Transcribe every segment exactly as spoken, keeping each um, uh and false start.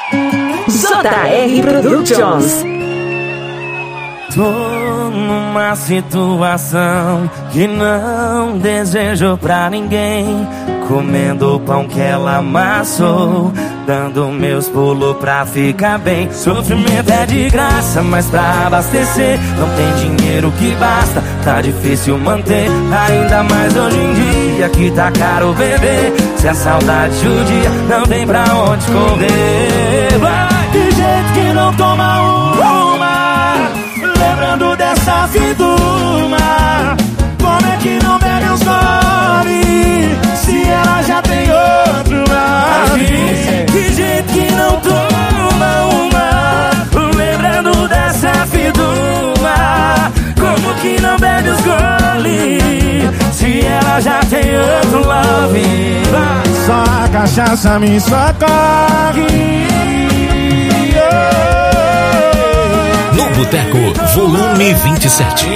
J R Productions. Tô numa situação que não desejo pra ninguém, comendo o pão que ela amassou, dando meus pulos pra ficar bem. Sofrimento é de graça, mas pra abastecer não tem dinheiro que basta, tá difícil manter. Ainda mais hoje em dia que tá caro beber. Se a saudade judia, não tem pra onde correr. Vai, de jeito que não toma uma, lembrando dessa fiduma. Como é que não bebe os gole se ela já tem outro lá? Que jeito que não toma uma, lembrando dessa fiduma. Como que não bebe os gole se ela já tem outro love? Só a cachaça me socorre. No Boteco, volume vinte e sete.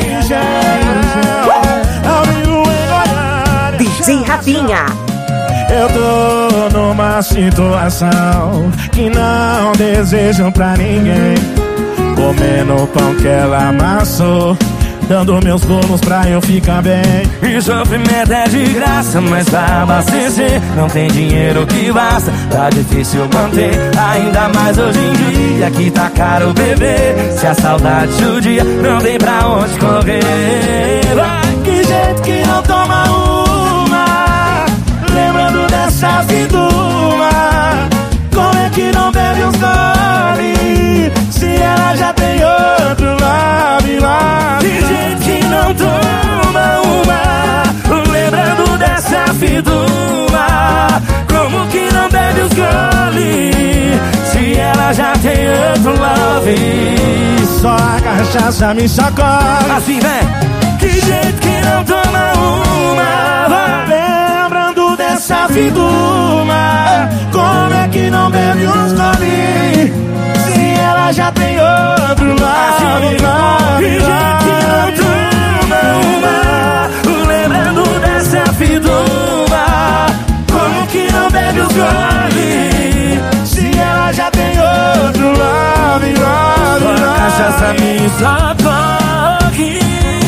D J Rafinha. Eu tô numa situação que não desejo pra ninguém, comendo o pão que ela amassou, dando meus pulos pra eu ficar bem. E sofrimento é de graça, mas pra abastecer não tem dinheiro que basta, tá difícil manter. Ainda mais hoje em dia que tá caro beber. Se a saudade judia, não tem pra onde correr. Vai, que jeito que não toma uma, lembrando dessa fiduma. Como é que não bebe os gole se ela já tem outro love, love? Não toma uma, lembrando dessa fiduma. Como que não bebe os gole se ela já tem outro love? Só a cachaça me socorre. Assim, vem. Que jeito que não toma uma, vai. Lembrando dessa fiduma. Como é que não bebe os gole se ela já tem outro love, love? Que jeito que não toma uma, lembrando dessa fiduma. Como que não bebe os gole se ela já tem outro love, love, love? Só a cachaça me socorre.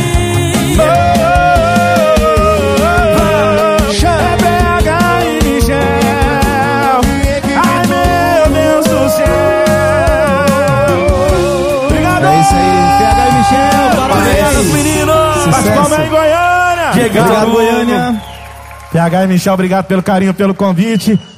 É P H e Michel. Ai meu Deus do céu. Obrigado. É isso aí, P H e Michel. Parabéns, menino. Como é em Goiânia? Obrigado, Goiânia. P H e Michel, obrigado pelo carinho, pelo convite.